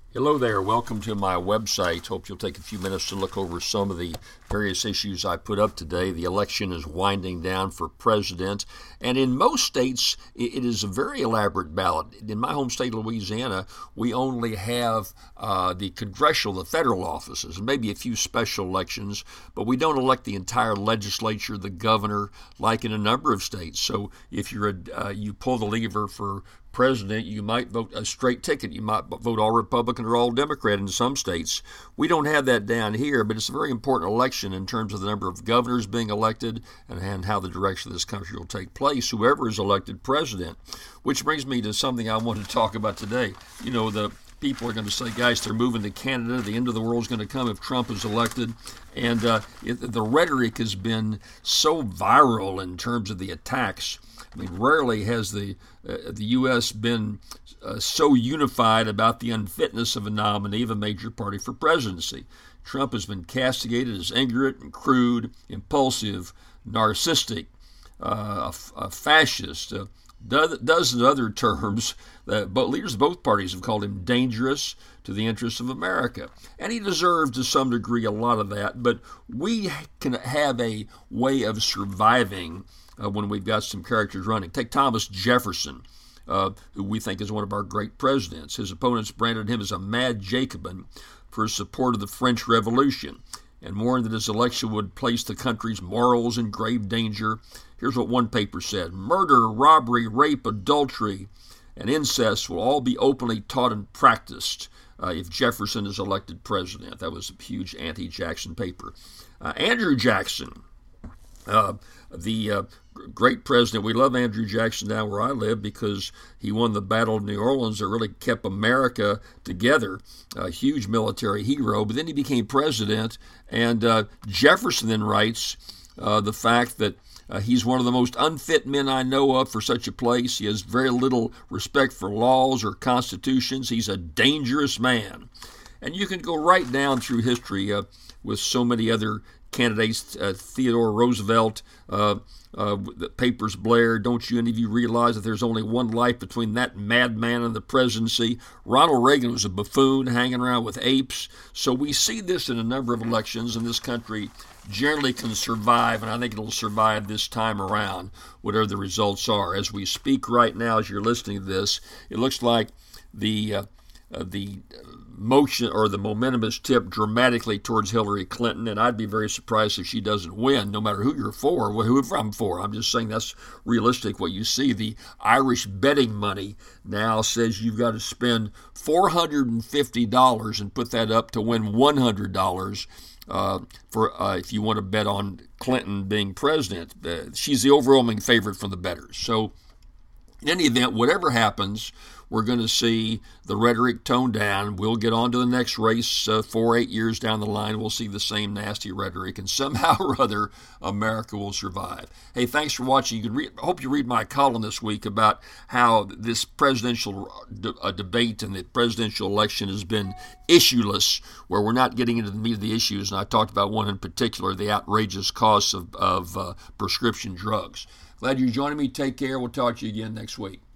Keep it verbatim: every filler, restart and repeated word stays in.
Hello there. Welcome to my website. Hope you'll take a few minutes to look over some of the various issues I put up today. The election is winding down for president, and in most states, it is a very elaborate ballot. In my home state of Louisiana, we only have uh, the congressional, the federal offices, and maybe a few special elections, but we don't elect the entire legislature, the governor, like in a number of states. So if you're a, uh, you pull the lever for president, you might vote a straight ticket. You might vote all Republican or all Democrat in some states. We don't have that down here, but it's a very important election in terms of the number of governors being elected and, and how the direction of this country will take place, whoever is elected president. Which brings me to something I want to talk about today. You know, the people are going to say, guys, they're moving to Canada. The end of the world is going to come if Trump is elected. And uh, it, the rhetoric has been so viral in terms of the attacks. I mean, rarely has the uh, the U S been uh, so unified about the unfitness of a nominee of a major party for presidency. Trump has been castigated as ignorant and crude, impulsive, narcissistic, uh, a, a fascist, uh, do- dozens of other terms that but leaders of both parties have called him dangerous to the interests of America. And he deserves, to some degree, a lot of that. But we can have a way of surviving Uh, when we've got some characters running. Take Thomas Jefferson, uh, who we think is one of our great presidents. His opponents branded him as a mad Jacobin for his support of the French Revolution and warned that his election would place the country's morals in grave danger. Here's what one paper said: murder, robbery, rape, adultery, and incest will all be openly taught and practiced uh, if Jefferson is elected president. That was a huge anti-Jackson paper. Uh, Andrew Jackson, Uh, the uh, great president. We love Andrew Jackson down where I live because he won the Battle of New Orleans that really kept America together. A huge military hero. But then he became president, and uh, Jefferson then writes uh, the fact that uh, he's one of the most unfit men I know of for such a place. He has very little respect for laws or constitutions. He's a dangerous man. And you can go right down through history uh, with so many other candidates, uh, Theodore Roosevelt, uh, uh, the papers Blair. Don't you any of you realize that there's only one life between that madman and the presidency? Ronald Reagan was a buffoon hanging around with apes. So we see this in a number of elections, and this country generally can survive, and I think it'll survive this time around, whatever the results are. As we speak right now, as you're listening to this, it looks like the uh, uh, the motion or the momentum is tipped dramatically towards Hillary Clinton, and I'd be very surprised if she doesn't win, no matter who you're for, whoever I'm for. I'm just saying that's realistic what you see. The Irish betting money now says you've got to spend four hundred fifty dollars and put that up to win one hundred dollars uh, for uh, if you want to bet on Clinton being president. Uh, she's the overwhelming favorite from the bettors. So in any event, whatever happens, we're going to see the rhetoric toned down. We'll get on to the next race uh, four, eight years down the line. We'll see the same nasty rhetoric, and somehow or other, America will survive. Hey, thanks for watching. You can read, I hope you read my column this week about how this presidential de- uh, debate and the presidential election has been issueless, where we're not getting into the meat of the issues. And I talked about one in particular, the outrageous costs of, of uh, prescription drugs. Glad you're joining me. Take care. We'll talk to you again next week.